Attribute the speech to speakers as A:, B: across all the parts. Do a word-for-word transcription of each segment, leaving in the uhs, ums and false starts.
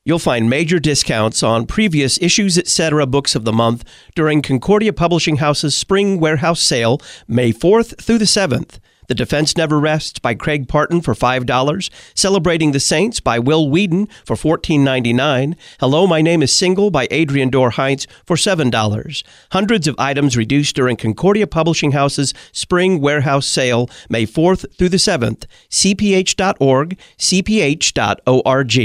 A: You'll find major discounts on previous Issues Etc. books of the month during Concordia Publishing House's Spring Warehouse Sale, May fourth through the seventh. The Defense Never Rests by Craig Parton for five dollars. Celebrating the Saints by Will Wheaton for fourteen ninety-nine. Hello, My Name is Single by Adrian Dorr Heinz for seven dollars. Hundreds of items reduced during Concordia Publishing House's Spring Warehouse Sale, May fourth through the seventh. C P H dot org, C P H dot org.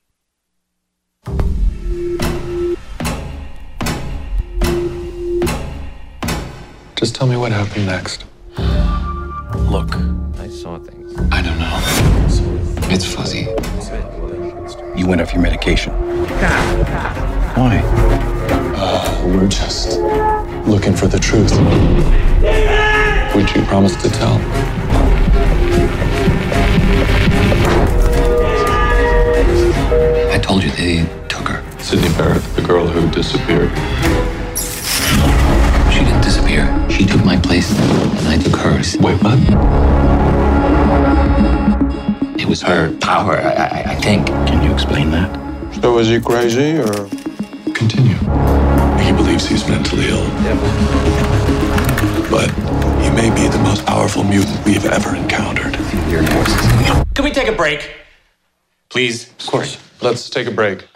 B: Just tell me what happened next.
C: Look, I saw things.
B: I don't know. It's fuzzy.
C: You went off your medication. Why?
B: Uh, we're just looking for the truth. Which you promised to tell.
C: I told you they took her.
B: Sydney Barrett, the girl who disappeared.
C: She didn't disappear. She took my place, and I took hers.
B: Wait, what?
C: It was her power, I, I, I think. Can you explain that?
D: So is he crazy, or?
B: Continue. He believes he's mentally ill. But he may be the most powerful mutant we've ever encountered.
C: Weird voices.
E: Can we take a break? Please?
B: Of course. Let's take a break.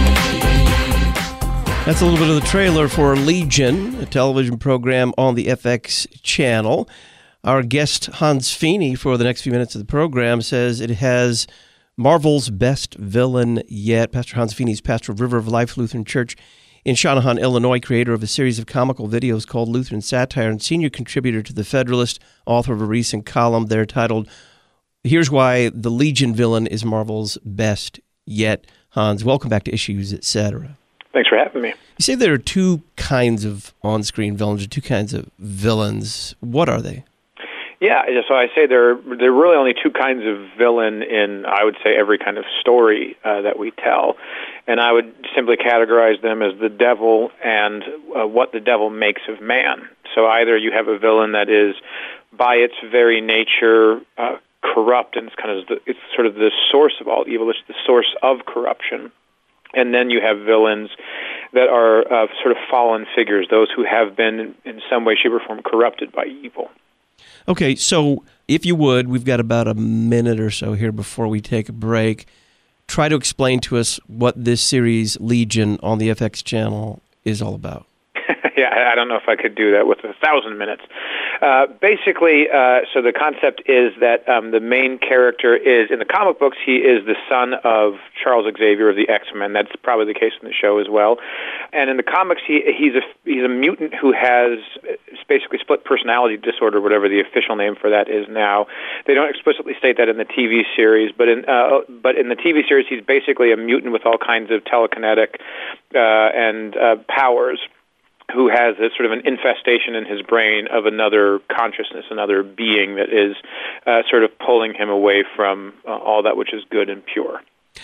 A: That's a little bit of the trailer for Legion, a television program on the F X channel. Our guest, Hans Feeney, for the next few minutes of the program, says it has Marvel's best villain yet. Pastor Hans Feeney is pastor of River of Life Lutheran Church in Shanahan, Illinois, creator of a series of comical videos called Lutheran Satire, and senior contributor to The Federalist, author of a recent column there titled, Here's Why the Legion Villain is Marvel's Best Yet. Hans, welcome back to Issues Etc.
F: Thanks for having me.
A: You say there are two kinds of on-screen villains, or two kinds of villains. What are they?
F: Yeah, so I say there there are really only two kinds of villain in, I would say, every kind of story uh, that we tell. And I would simply categorize them as the devil and uh, what the devil makes of man. So either you have a villain that is, by its very nature, uh, corrupt, and it's kind of the, it's sort of the source of all evil. It's the source of corruption. And then you have villains that are uh, sort of fallen figures, those who have been in some way, shape, or form corrupted by evil.
A: Okay, so if you would, we've got about a minute or so here before we take a break. Try to explain to us what this series, Legion, on the F X channel is all about.
F: Yeah, I don't know if I could do that with a thousand minutes. Uh, basically, uh, so the concept is that um, the main character is, in the comic books, he is the son of Charles Xavier of the X-Men. That's probably the case in the show as well. And in the comics, he he's a he's a mutant who has basically split personality disorder, whatever the official name for that is now. They don't explicitly state that in the T V series, but in uh, but in the T V series, he's basically a mutant with all kinds of telekinetic uh, and uh, powers, who has a sort of an infestation in his brain of another consciousness, another being that is uh, sort of pulling him away from uh, all that which is good and pure.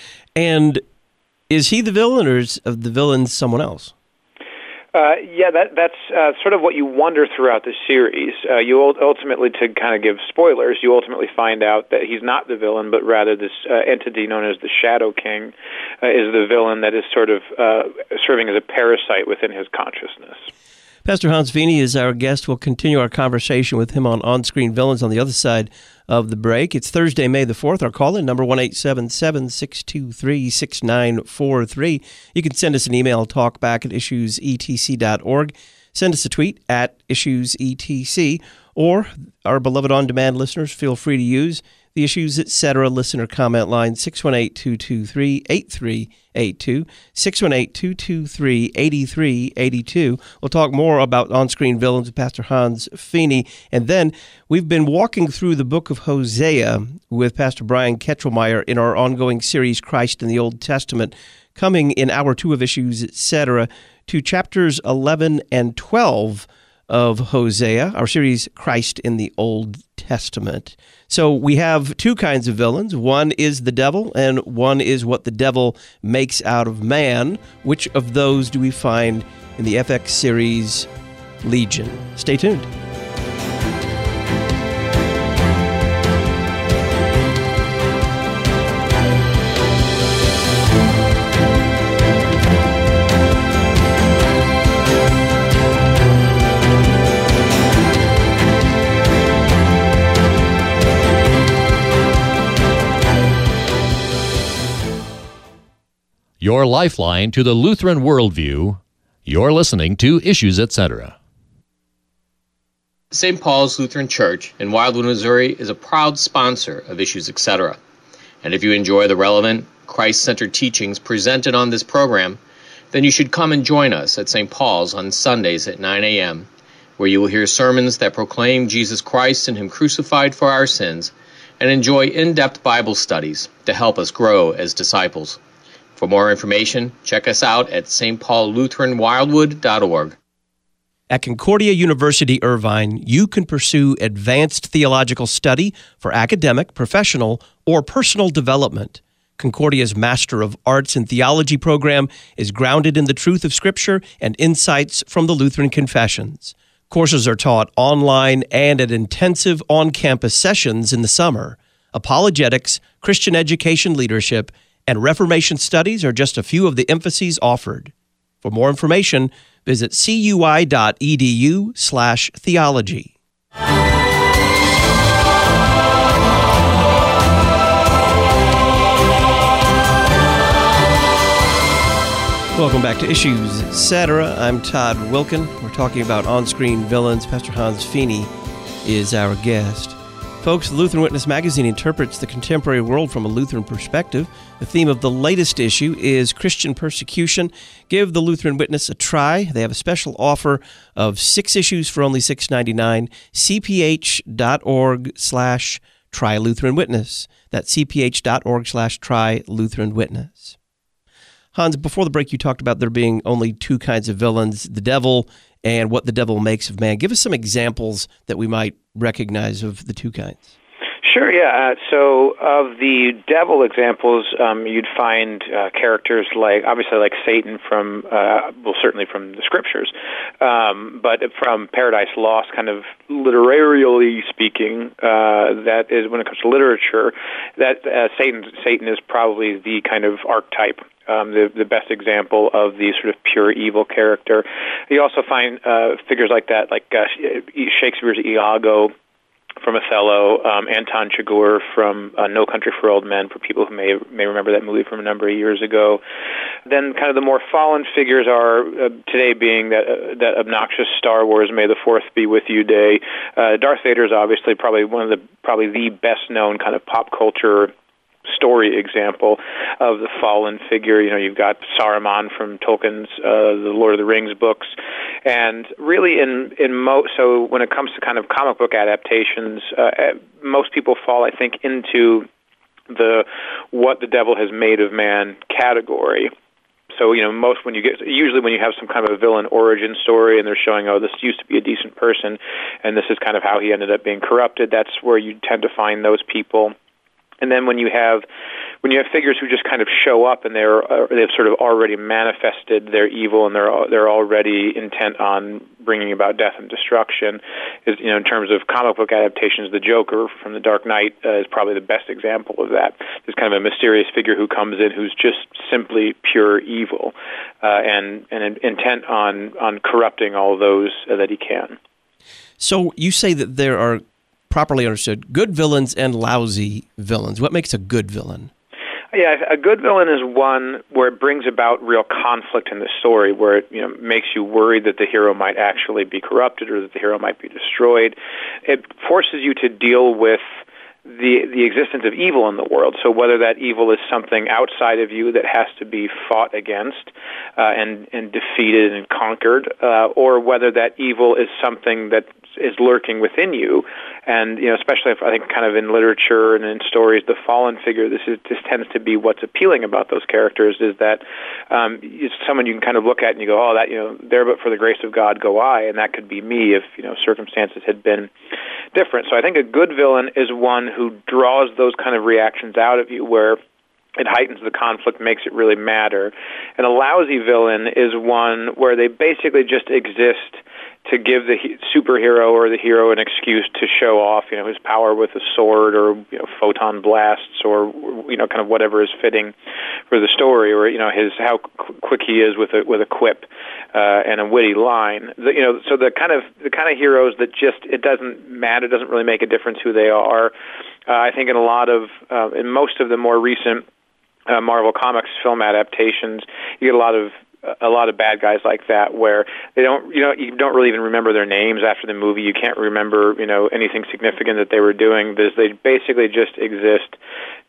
A: And is he the villain, or is the villain someone else?
F: Uh, yeah, that, that's uh, sort of what you wonder throughout the series. Uh, you ultimately, to kind of give spoilers, you ultimately find out that he's not the villain, but rather this uh, entity known as the Shadow King uh, is the villain that is sort of uh, serving as a parasite within his consciousness.
A: Pastor Hans Feeney is our guest. We'll continue our conversation with him on on-screen villains on the other side of the break. It's Thursday, May the fourth. Our call-in number one eight seven seven, six two three, six nine four three. You can send us an email, talkback at issues e t c dot org. Send us a tweet at issues e t c, or our beloved on-demand listeners, feel free to use the Issues Etc. listener comment line, six one eight, two two three, eight three eight two, six one eight, two two three, eight three eight two. We'll talk more about on-screen villains with Pastor Hans Feeney. And then we've been walking through the book of Hosea with Pastor Brian Ketchelmeyer in our ongoing series, Christ in the Old Testament, coming in hour two of Issues Etc. to chapters eleven and twelve of Hosea, our series, Christ in the Old Testament. So we have two kinds of villains. One is the devil, and one is what the devil makes out of man. Which of those do we find in the F X series Legion? Stay tuned.
G: your lifeline to the Lutheran worldview. You're listening to Issues, et cetera.
H: Saint Paul's Lutheran Church in Wildwood, Missouri is a proud sponsor of Issues, et cetera. And if you enjoy the relevant, Christ-centered teachings presented on this program, then you should come and join us at Saint Paul's on Sundays at nine a.m., where you will hear sermons that proclaim Jesus Christ and Him crucified for our sins, and enjoy in-depth Bible studies to help us grow as disciples. For more information, check us out at s t paul lutheran wildwood dot org.
A: At Concordia University Irvine, you can pursue advanced theological study for academic, professional, or personal development. Concordia's Master of Arts in Theology program is grounded in the truth of Scripture and insights from the Lutheran Confessions. Courses are taught online and at intensive on-campus sessions in the summer. Apologetics, Christian education leadership, and Reformation studies are just a few of the emphases offered. For more information, visit cui.edu slash theology. Welcome back to Issues, et cetera. I'm Todd Wilkin. We're talking about on-screen villains. Pastor Hans Feeney is our guest. Folks, the Lutheran Witness magazine interprets the contemporary world from a Lutheran perspective. The theme of the latest issue is Christian persecution. Give the Lutheran Witness a try. They have a special offer of six issues for only six dollars and ninety-nine cents. cph.org slash try Lutheran Witness. That's cph.org slash try Lutheran Witness. Hans, before the break, you talked about there being only two kinds of villains, the devil and what the devil makes of man. Give us some examples that we might recognize of the two kinds.
F: Sure, yeah. Uh, so of the devil examples, um, you'd find uh, characters like, obviously like Satan from, uh, well, certainly from the Scriptures, um, but from Paradise Lost, kind of literarily speaking, uh, that is, when it comes to literature, that uh, Satan, Satan is probably the kind of archetype. Um, the, the best example of the sort of pure evil character. You also find uh, figures like that, like uh, Shakespeare's Iago from Othello, um, Anton Chigurh from uh, No Country for Old Men, for people who may may remember that movie from a number of years ago. Then kind of the more fallen figures are uh, today being that uh, that obnoxious Star Wars May the Fourth Be With You Day. Uh, Darth Vader is obviously probably one of the probably the best known kind of pop culture story example of the fallen figure. You know, you've got Saruman from Tolkien's uh, the Lord of the Rings books, and really in in mo- so when it comes to kind of comic book adaptations, uh, most people fall, I think, into the what the devil has made of man category. So, you know, most when you get, usually when you have some kind of a villain origin story and they're showing, oh, this used to be a decent person and this is kind of how he ended up being corrupted, that's where you tend to find those people. And then when you have when you have figures who just kind of show up and they're uh, they've sort of already manifested their evil and they're they're already intent on bringing about death and destruction, is, you know, in terms of comic book adaptations, the Joker from The Dark Knight uh, is probably the best example of that. There's kind of a mysterious figure who comes in who's just simply pure evil uh, and and intent on on corrupting all those uh, that he can.
A: So you say that there are, properly understood, good villains and lousy villains. What makes a good villain?
F: Yeah, a good villain is one where it brings about real conflict in the story, where it, you know, makes you worried that the hero might actually be corrupted or that the hero might be destroyed. It forces you to deal with the the existence of evil in the world. So whether that evil is something outside of you that has to be fought against uh, and and defeated and conquered, uh, or whether that evil is something that is lurking within you. And, you know, especially if I think kind of in literature and in stories, the fallen figure, this is this tends to be what's appealing about those characters, is that um, it's someone you can kind of look at and you go, oh, that, you know, there but for the grace of God go I, and that could be me if, you know, circumstances had been different. So I think a good villain is one who draws those kind of reactions out of you, where it heightens the conflict, makes it really matter. And a lousy villain is one where they basically just exist to give the he- superhero or the hero an excuse to show off, you know, his power with a sword, or, you know, photon blasts, or, you know, kind of whatever is fitting for the story, or, you know, his how qu- quick he is with a with a quip uh, and a witty line. The, you know, so the kind of the kind of heroes that just, it doesn't matter, doesn't really make a difference who they are. Uh, I think in a lot of uh, in most of the more recent uh, Marvel Comics film adaptations, you get a lot of a lot of bad guys like that, where they don't, you know, you don't really even remember their names after the movie. You can't remember, you know, anything significant that they were doing. There's, they basically just exist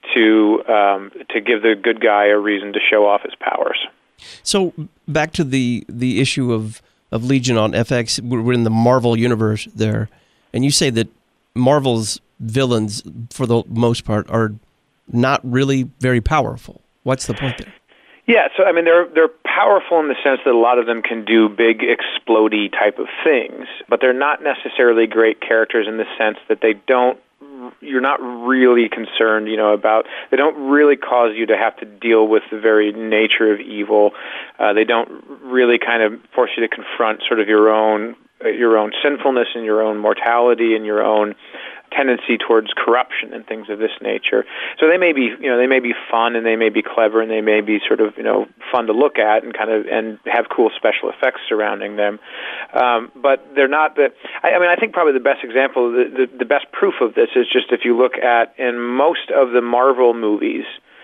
F: to um, to give the good guy a reason to show off his powers.
A: So back to the the issue of of Legion on F X. We're in the Marvel universe there, and you say that Marvel's villains, for the most part, are not really very powerful. What's the point there?
F: Yeah, so I mean, they're they're powerful in the sense that a lot of them can do big explodey type of things, but they're not necessarily great characters in the sense that they don't. You're not really concerned, you know, about. They don't really cause you to have to deal with the very nature of evil. Uh, they don't really kind of force you to confront sort of your own your own sinfulness and your own mortality and your own tendency towards corruption and things of this nature. So they may be, you know, they may be fun and they may be clever and they may be sort of, you know, fun to look at and kind of and have cool special effects surrounding them. Um, but they're not the. I, I mean, I think probably the best example, the, the the best proof of this is just if you look at in most of the Marvel movies,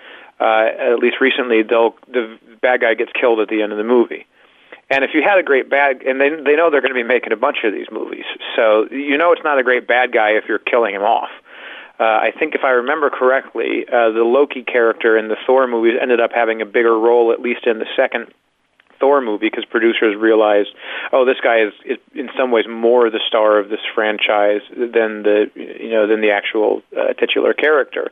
F: uh, at least recently, they'll the bad guy gets killed at the end of the movie. And if you had a great bad, and they they know they're going to be making a bunch of these movies, so you know it's not a great bad guy if you're killing him off. Uh, I think if I remember correctly, uh, the Loki character in the Thor movies ended up having a bigger role, at least in the second Thor movie, because producers realized, oh, this guy is, is in some ways more the star of this franchise than the you know than the actual uh, titular character.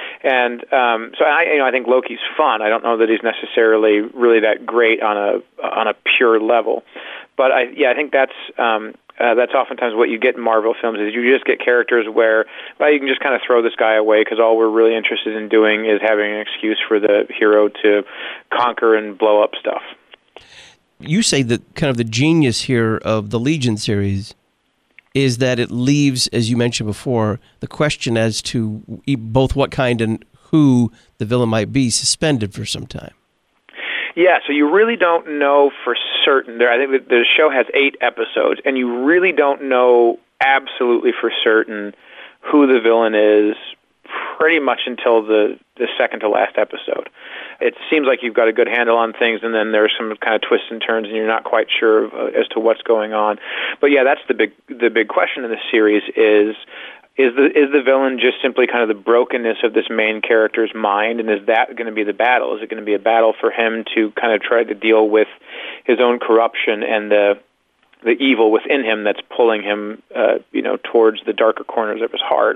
F: And um, so I, you know, I think Loki's fun. I don't know that he's necessarily really that great on a on a pure level, but I yeah I think that's um, uh, that's oftentimes what you get in Marvel films is you just get characters where well you can just kind of throw this guy away because all we're really interested in doing is having an excuse for the hero to conquer and blow up stuff.
A: You say that kind of the genius here of the Legion series is that it leaves, as you mentioned before, the question as to both what kind and who the villain might be suspended for some time.
F: Yeah, so you really don't know for certain. There, I think that the show has eight episodes, and you really don't know absolutely for certain who the villain is pretty much until the, the second to last episode. It seems like you've got a good handle on things, and then there's some kind of twists and turns, and you're not quite sure of, uh, as to what's going on. But yeah, that's the big the big question in this series is is the is the villain just simply kind of the brokenness of this main character's mind, and is that going to be the battle? Is it going to be a battle for him to kind of try to deal with his own corruption and the the evil within him that's pulling him, uh, you know, towards the darker corners of his heart?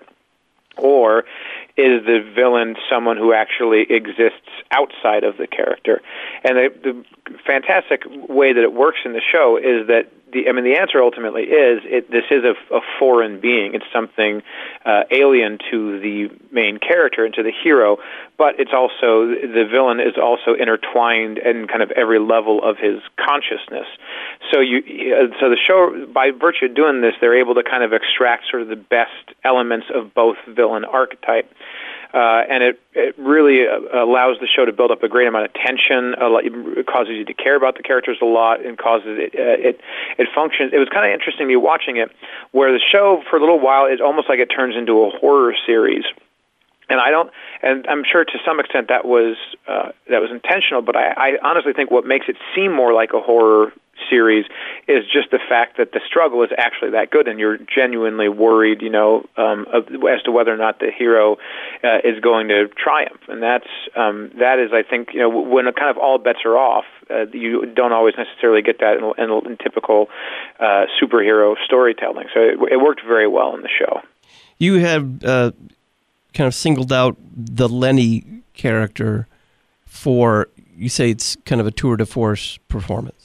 F: Or is the villain someone who actually exists outside of the character? And the, the fantastic way that it works in the show is that the I mean the answer ultimately is it, this is a, a foreign being. It's something uh, alien to the main character and to the hero, but it's also the villain is also intertwined in kind of every level of his consciousness. So you uh, so the show, by virtue of doing this, they're able to kind of extract sort of the best elements of both villain archetype. Uh, and it, it really uh, allows the show to build up a great amount of tension. A lot, it causes you to care about the characters a lot, and causes it. Uh, it it functions. It was kind of interesting to me watching it, where the show for a little while it's almost like it turns into a horror series. And I don't, and I'm sure to some extent that was uh, that was intentional. But I, I honestly think what makes it seem more like a horror series is just the fact that the struggle is actually that good, and you're genuinely worried, you know, um, as to whether or not the hero uh, is going to triumph. And that's um, that is, I think, you know, when kind of all bets are off, uh, you don't always necessarily get that in, in, in typical uh, superhero storytelling. So it, it worked very well in the show.
A: You have uh, kind of singled out the Lenny character for, you say it's kind of a tour de force performance.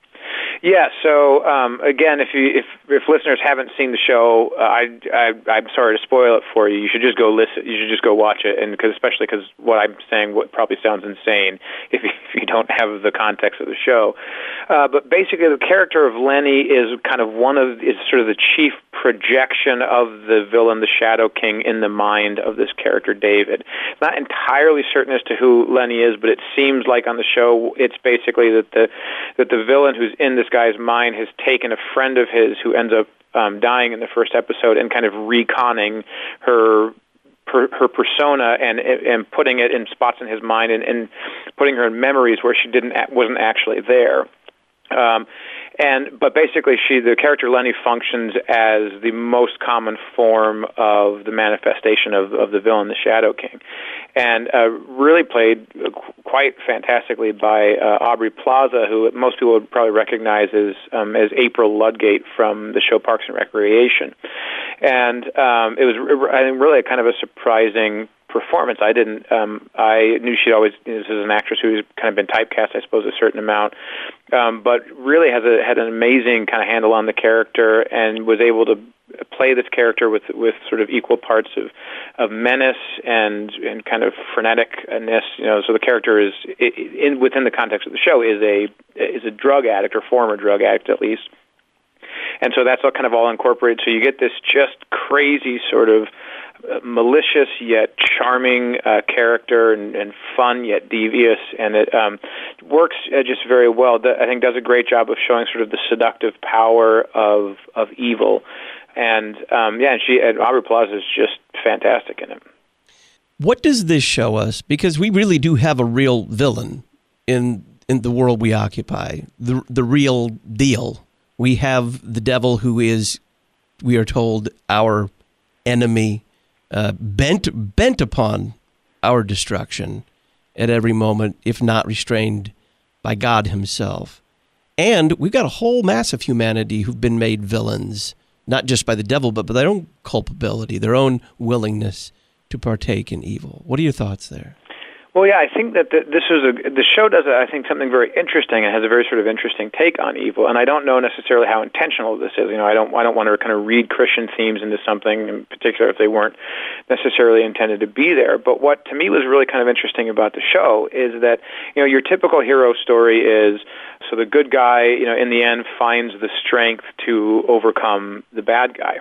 F: Yeah. So um, again, if you if if listeners haven't seen the show, uh, I, I I'm sorry to spoil it for you. You should just go listen. You should just go watch it, and cause, especially because what I'm saying what probably sounds insane if you, if you don't have the context of the show. Uh, but basically, the character of Lenny is kind of one of is sort of the chief projection of the villain, the Shadow King, in the mind of this character David. It's not entirely certain as to who Lenny is, but it seems like on the show it's basically that the that the villain who's in this guy's mind has taken a friend of his who ends up um, dying in the first episode and kind of reconning her per, her persona and and putting it in spots in his mind and, and putting her in memories where she didn't wasn't actually there. Um, and but basically, she the character Lenny functions as the most common form of the manifestation of, of the villain, the Shadow King, and uh, really played quite fantastically by uh, Aubrey Plaza, who most people would probably recognize as um, as April Ludgate from the show Parks and Recreation, and um, it was I think really a kind of a surprising performance. I didn't. Um, I knew she'd always. This is an actress who's kind of been typecast, I suppose, a certain amount, um, but really has a had an amazing kind of handle on the character and was able to play this character with with sort of equal parts of of menace and and kind of freneticness. You know, so the character is in within the context of the show is a is a drug addict or former drug addict at least. And so that's all kind of all incorporated. So you get this just crazy sort of uh, malicious yet charming uh, character and, and fun yet devious, and it um, works uh, just very well. I think does a great job of showing sort of the seductive power of of evil. And um, yeah, and she and Aubrey Plaza is just fantastic in it.
A: What does this show us? Because we really do have a real villain in in the world we occupy, the the real deal. We have the devil who is, we are told, our enemy, uh, bent bent upon our destruction at every moment, if not restrained by God himself. And we've got a whole mass of humanity who've been made villains, not just by the devil, but by their own culpability, their own willingness to partake in evil. What are your thoughts there?
F: Well, yeah, I think that the, this is a the show does, I think, something very interesting and has a very sort of interesting take on evil. And I don't know necessarily how intentional this is. You know, I don't I don't want to kind of read Christian themes into something in particular if they weren't necessarily intended to be there. But what to me was really kind of interesting about the show is that, you know, your typical hero story is so the good guy, you know, in the end finds the strength to overcome the bad guy.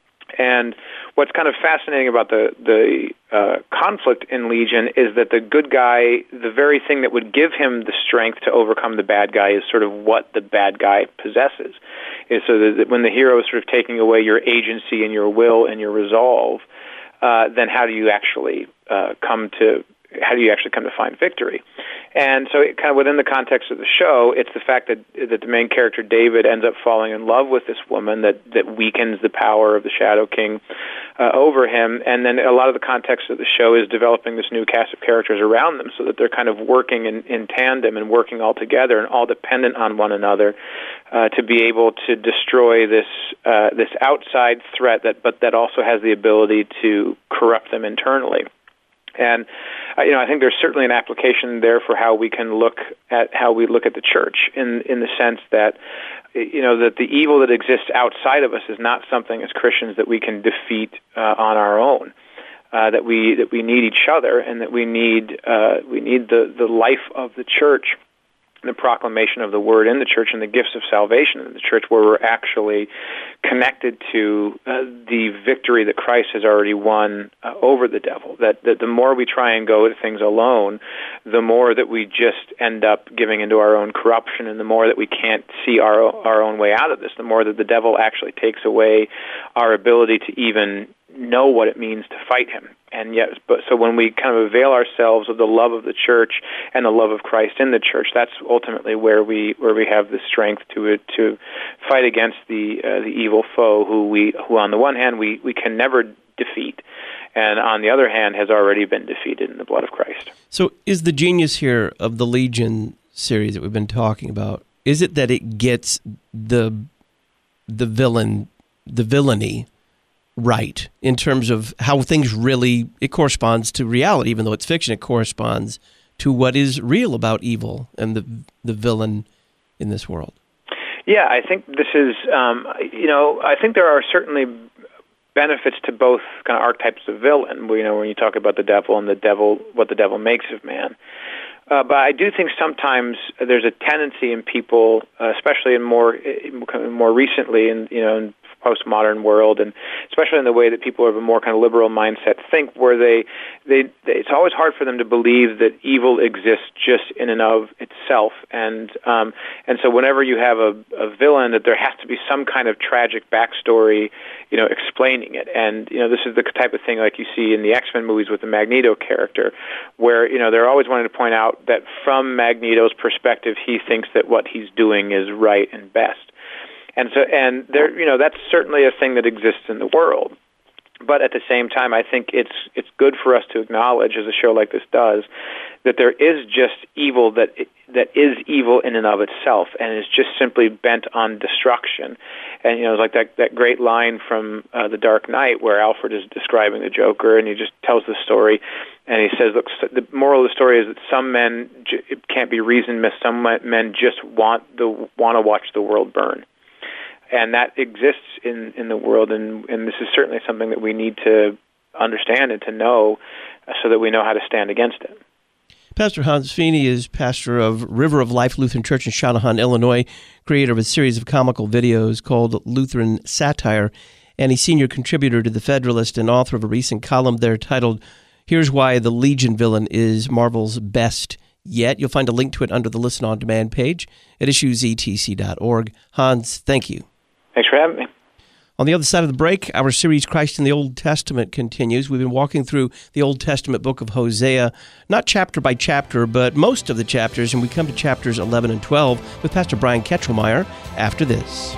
F: And what's kind of fascinating about the the uh, conflict in Legion is that the good guy, the very thing that would give him the strength to overcome the bad guy, is sort of what the bad guy possesses. Is so that when the hero is sort of taking away your agency and your will and your resolve, uh, then how do you actually uh, come to how do you actually come to find victory? And so it kind of within the context of the show, it's the fact that that the main character, David, ends up falling in love with this woman that, that weakens the power of the Shadow King uh, over him. And then a lot of the context of the show is developing this new cast of characters around them so that they're kind of working in, in tandem and working all together and all dependent on one another uh, to be able to destroy this uh, this outside threat that but that also has the ability to corrupt them internally. And, uh, you know, I think there's certainly an application there for how we can look at how we look at the church in in the sense that, you know, that the evil that exists outside of us is not something as Christians that we can defeat uh, on our own. Uh, that we that we need each other, and that we need uh, we need the, the life of the church, the proclamation of the word in the church, and the gifts of salvation in the church, where we're actually connected to uh, the victory that Christ has already won uh, over the devil. That, that the more we try and go at things alone, the more that we just end up giving into our own corruption, and the more that we can't see our our own way out of this, the more that the devil actually takes away our ability to even know what it means to fight him. And yet, but so when we kind of avail ourselves of the love of the church and the love of Christ in the church, that's ultimately where we where we have the strength to to fight against the uh, the evil foe, who we who on the one hand we, we can never defeat, and on the other hand has already been defeated in the blood of Christ.
A: So, is the genius here of the Legion series that we've been talking about? Is it that it gets the the villain the villainy right in terms of how things really, it corresponds to reality, even though it's fiction, it corresponds to what is real about evil and the the villain in this world?
F: Yeah, I think this is, um, you know, I think there are certainly benefits to both kind of archetypes of villain, you know, when you talk about the devil and the devil, what the devil makes of man. Uh, but I do think sometimes there's a tendency in people, uh, especially in more in more recently, in you know, in postmodern world, and especially in the way that people of a more kind of liberal mindset think, where they, they, they it's always hard for them to believe that evil exists just in and of itself, and um, and so whenever you have a, a villain, that there has to be some kind of tragic backstory, you know, explaining it. And you know, this is the type of thing like you see in the X-Men movies with the Magneto character, where you know they're always wanting to point out that from Magneto's perspective, he thinks that what he's doing is right and best. And so, and there, you know, that's certainly a thing that exists in the world. But at the same time, I think it's it's good for us to acknowledge, as a show like this does, that there is just evil that that is evil in and of itself, and is just simply bent on destruction. And you know, it's like that that great line from uh, The Dark Knight, where Alfred is describing the Joker, and he just tells the story, and he says, "Look, the moral of the story is that some men it can't be reasoned with. Some men just want the want to watch the world burn." And that exists in, in the world, and, and this is certainly something that we need to understand and to know so that we know how to stand against it.
A: Pastor Hans Feeney is pastor of River of Life Lutheran Church in Channahon, Illinois, creator of a series of comical videos called Lutheran Satire, and he's senior contributor to The Federalist and author of a recent column there titled, "Here's Why the Legion Villain is Marvel's Best Yet." You'll find a link to it under the Listen On Demand page at issues e t c dot org. Hans, thank you.
F: Thanks for having me.
A: On the other side of the break, our series Christ in the Old Testament continues. We've been walking through the Old Testament book of Hosea, not chapter by chapter, but most of the chapters, and we come to chapters eleven and twelve with Pastor Brian Ketchelmeyer after this.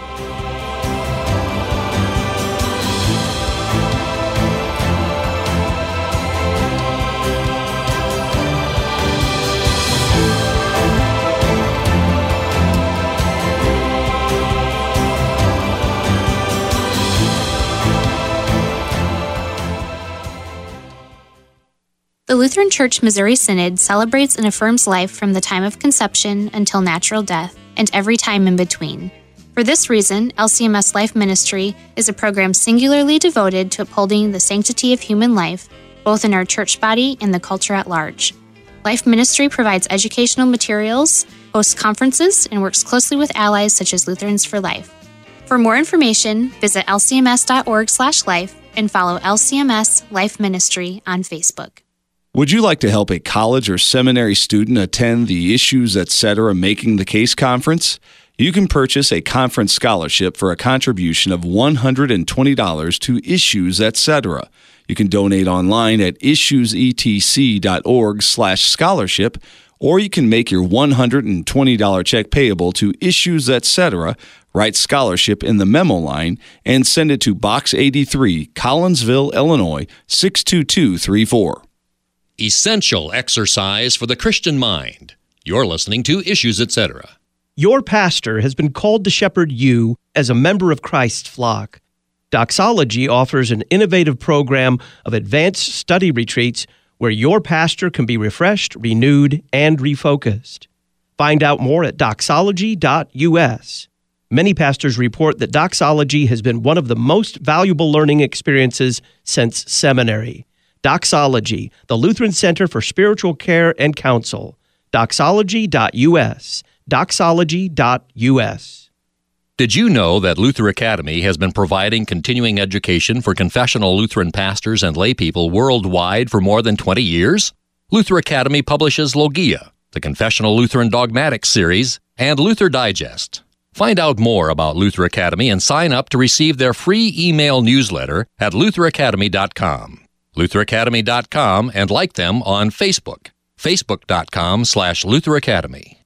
I: The Lutheran Church Missouri Synod celebrates and affirms life from the time of conception until natural death and every time in between. For this reason, L C M S Life Ministry is a program singularly devoted to upholding the sanctity of human life, both in our church body and the culture at large. Life Ministry provides educational materials, hosts conferences, and works closely with allies such as Lutherans for Life. For more information, visit l c m s dot org slash life and follow L C M S Life Ministry on Facebook.
J: Would you like to help a college or seminary student attend the Issues Etc. Making the Case conference? You can purchase a conference scholarship for a contribution of one hundred twenty dollars to Issues Etc. You can donate online at issues e t c dot org slash scholarship, or you can make your one hundred twenty dollars check payable to Issues Etc., write scholarship in the memo line, and send it to Box eighty-three, Collinsville, Illinois, six two two three four.
G: Essential exercise for the Christian mind. You're listening to Issues Etc.
A: Your pastor has been called to shepherd you as a member of Christ's flock. Doxology offers an innovative program of advanced study retreats where your pastor can be refreshed, renewed, and refocused. Find out more at doxology dot u s. Many pastors report that doxology has been one of the most valuable learning experiences since seminary. Doxology, the Lutheran Center for Spiritual Care and Counsel. doxology dot u s. doxology dot u s.
G: Did you know that Luther Academy has been providing continuing education for confessional Lutheran pastors and laypeople worldwide for more than twenty years? Luther Academy publishes Logia, the Confessional Lutheran Dogmatics series, and Luther Digest. Find out more about Luther Academy and sign up to receive their free email newsletter at luther academy dot com. luther academy dot com, and like them on Facebook, facebook dot com slash Luther Academy.